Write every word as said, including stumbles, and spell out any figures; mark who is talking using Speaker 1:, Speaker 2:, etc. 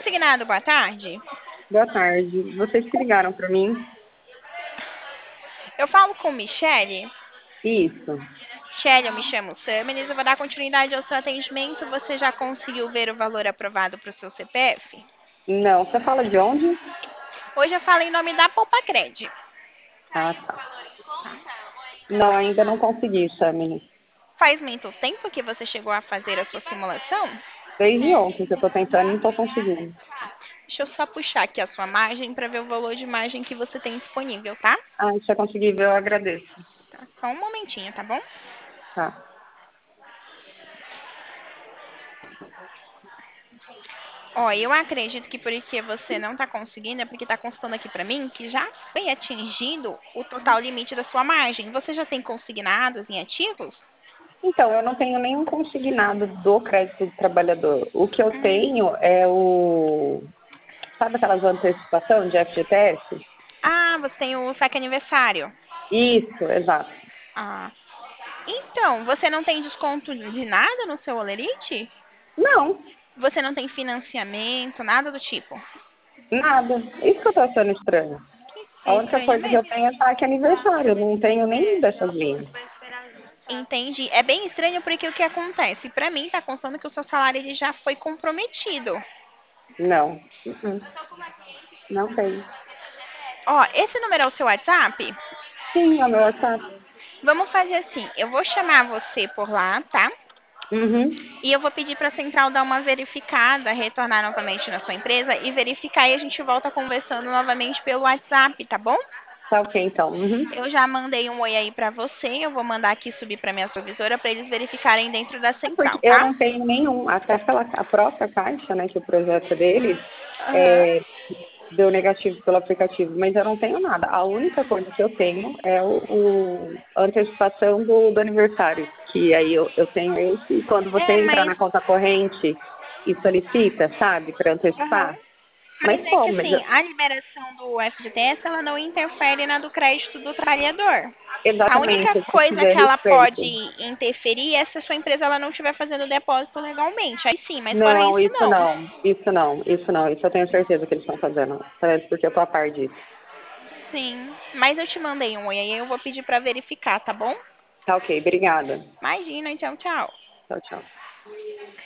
Speaker 1: consignado, boa tarde.
Speaker 2: Boa tarde. Vocês que ligaram para mim?
Speaker 1: Eu falo com Michele.
Speaker 2: Isso.
Speaker 1: Michele, eu me chamo Samanis, eu vou dar continuidade ao seu atendimento. Você já conseguiu ver o valor aprovado para o seu C P F?
Speaker 2: Não, você fala de onde?
Speaker 1: Hoje eu falo em nome da Poupa-Cred.
Speaker 2: Ah, tá. Não, ainda não consegui, Sammy.
Speaker 1: Faz muito tempo que você chegou a fazer a sua simulação?
Speaker 2: Desde ontem que eu tô tentando e não tô conseguindo.
Speaker 1: Deixa eu só puxar aqui a sua margem para ver o valor de margem que você tem disponível, tá?
Speaker 2: Ah, se eu conseguir ver, eu agradeço.
Speaker 1: Tá, só um momentinho, tá bom?
Speaker 2: Tá.
Speaker 1: Ó, eu acredito que porque você não está conseguindo, é porque está constando aqui para mim que já foi atingido o total limite da sua margem. Você já tem consignados em ativos?
Speaker 2: Então, eu não tenho nenhum consignado do crédito do trabalhador. O que eu
Speaker 1: Hum.
Speaker 2: tenho é o... Sabe aquelas antecipação de F G T S?
Speaker 1: Ah, você tem o saque aniversário.
Speaker 2: Isso, exato.
Speaker 1: Ah. Então, você não tem desconto de nada no seu Olerite?
Speaker 2: Não,
Speaker 1: Você não tem financiamento, nada do tipo?
Speaker 2: nada. Isso que eu tô achando estranho.
Speaker 1: É
Speaker 2: A única
Speaker 1: estranho
Speaker 2: coisa que eu
Speaker 1: mesmo.
Speaker 2: tenho é saque aniversário. Eu não tenho nenhum dessas linhas.
Speaker 1: Entendi. É bem estranho porque o que acontece? Para mim, tá constando que o seu salário ele já foi comprometido.
Speaker 2: Não. Uh-uh. Não tem.
Speaker 1: Ó, esse número é o seu WhatsApp?
Speaker 2: Sim, é o meu WhatsApp.
Speaker 1: Vamos fazer assim, eu vou chamar você por lá, tá?
Speaker 2: Uhum.
Speaker 1: E eu vou pedir para a central dar uma verificada, retornar novamente na sua empresa e verificar e a gente volta conversando novamente pelo WhatsApp, tá bom?
Speaker 2: Tá ok, então. Uhum.
Speaker 1: Eu já mandei um oi aí para você, eu vou mandar aqui subir para minha supervisora para eles verificarem dentro da
Speaker 2: É porque
Speaker 1: central,
Speaker 2: eu
Speaker 1: tá?
Speaker 2: não tenho nenhum. Até aquela, a própria Caixa, né, que o projeto é deles,
Speaker 1: Aham.
Speaker 2: é, deu negativo pelo aplicativo, mas eu não tenho nada. A única coisa que eu tenho é o, o a antecipação do, do aniversário, que aí eu, eu tenho esse, e quando você
Speaker 1: É,
Speaker 2: entrar
Speaker 1: mas.
Speaker 2: na conta corrente e solicita, sabe, para
Speaker 1: Aham.
Speaker 2: antecipar.
Speaker 1: Mas
Speaker 2: Mas
Speaker 1: é que
Speaker 2: como? Mas
Speaker 1: assim,
Speaker 2: eu-
Speaker 1: a liberação do F G T S ela não interfere na do crédito do trabalhador. A única
Speaker 2: exatamente, eu quis
Speaker 1: coisa
Speaker 2: dizer
Speaker 1: que
Speaker 2: a
Speaker 1: ela pode
Speaker 2: respeito.
Speaker 1: interferir é se a sua empresa ela não estiver fazendo depósito legalmente. Aí sim, mas fora
Speaker 2: Não,
Speaker 1: isso,
Speaker 2: isso
Speaker 1: não.
Speaker 2: não, isso não, isso não, isso eu tenho certeza que eles estão fazendo, parece porque eu tô a par disso.
Speaker 1: Sim. Mas eu te mandei um oi aí, eu vou pedir pra verificar, tá bom?
Speaker 2: Tá ok, obrigada.
Speaker 1: Imagina, então, tchau.
Speaker 2: Tchau, tchau.